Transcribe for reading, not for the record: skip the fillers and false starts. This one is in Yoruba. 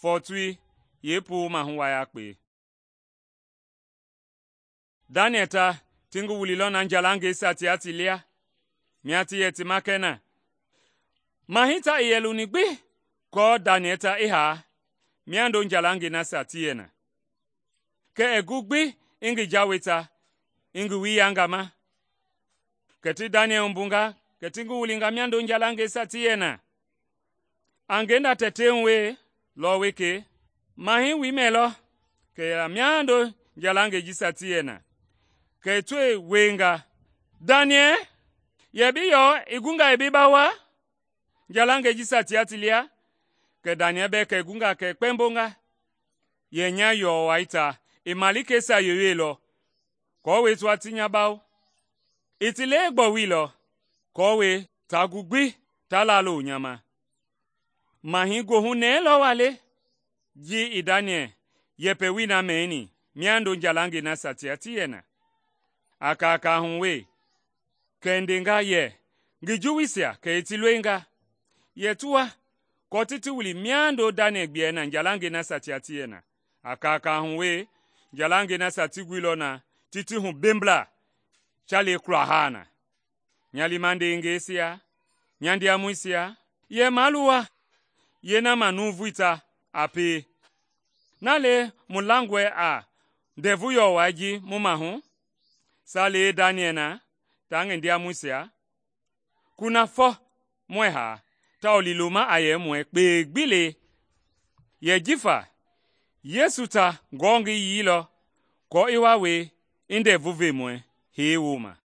fortui yepu mahuwa ya kpe. Daniel ta tingu wulilo na njalange sati atilia. Miati yeti makena. Mahita iyelu ni gbi. Ko Daniel ta iha. Miando njalange na sati yena. Ke egugbi ingi jaweta. Ingi wiyangama. Keti Daniel mbunga. Ketingu wulinga miando njalange sati yena. Angenda teteunwe. Lo weke. Mahi wimelo. Ke miando njalange jisati yena. Ke tue wenga. Daniel. Yebi yo igunga ebibawa. Njalange jisati atilia. Ke Daniel be ke igunga ke kpembonga. Yenya yo waita. Imalike sa yoyelo. Kowe tu atinya bao. Itile egbo wilo. Kowe tagugbi talalo nyama. Mahi gohune lo wale. Ji idanie. Yepe wina meeni. Miando njalange na sati atiyena. Aka hunwe. Kendenga ye. Ngijuwisia ke itilwenga. Yetua. Kotiti wuli miando Daniel biena njalange na sati atiyena. Aka hunwe. Njalange na sati gwilona. Titi hun bembla. Chale krahana. Nyalimande ingesia. Nyandi amuisia. Ye maluwa. Ye na manuvuita. Ape. Nale mulangwe a. Devuyo waji mumahu. Sale Daniela. Tangendi amuisia. Kuna fo. Mweha. Taoliluma aye mwe. Begbile. Ye jifa. Yesuta gongi yilo. Ko iwawe. Inde vuve mwe. He wuma.